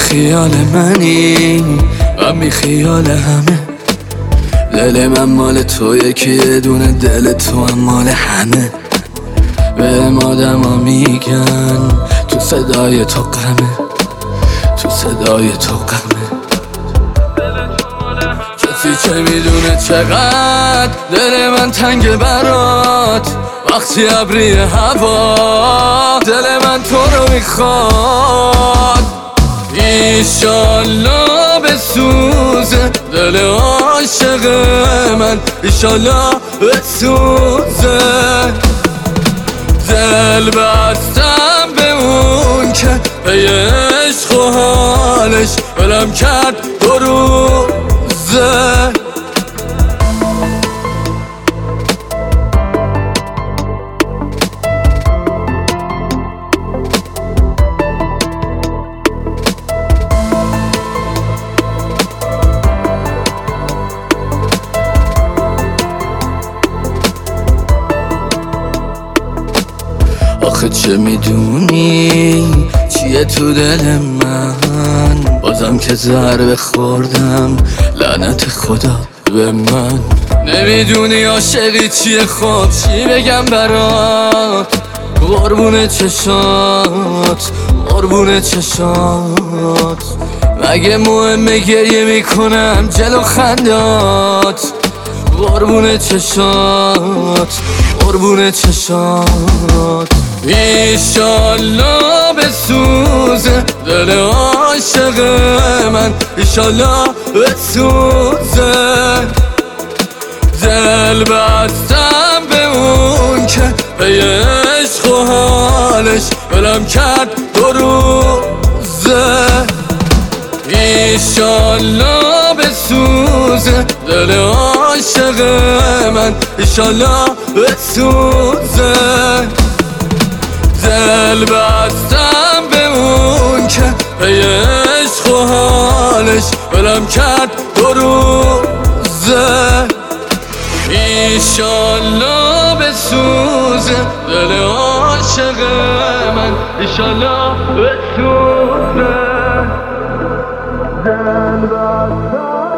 خیال منی، من بی خیال همه. دل من مال تو، یکی دونه دل تو هم مال همه. به آدما میگن تو صدای تو غمه، تو صدای تو غمه. کسی که میدونه چقدر دل من تنگ برات، وقتی ابری هوا دل من تو رو میخواد. ایشالله بسوزه دل عاشق من، ایشالله بسوزه. دل بستم به اون که به عشق و حالش ولم کرد 2 روزه. آخه چه میدونی چیه تو دل من، بازم که ضربه خوردم لعنت خدا به من. نمیدونی عاشقی چیه، خب چی بگم برات؟ قربون چشات، قربون چشات. مگه مهمه گریه میکنم جلو خندات؟ قربون چشات، قربون چشات. ایشالله بسوزه دل عاشق من، ایشالله بسوزه. دل بستم به اون که به عشق و حالش ولم کرد 2 روزه. ایشالله بسوزه دل عاشق من، ایشالله بسوزه. دل بستم به اون که به عشق و حالش ولم کرد 2 روزه. ایشالله بسوزه دل عاشق من، ایشالله بسوزه. دل بستم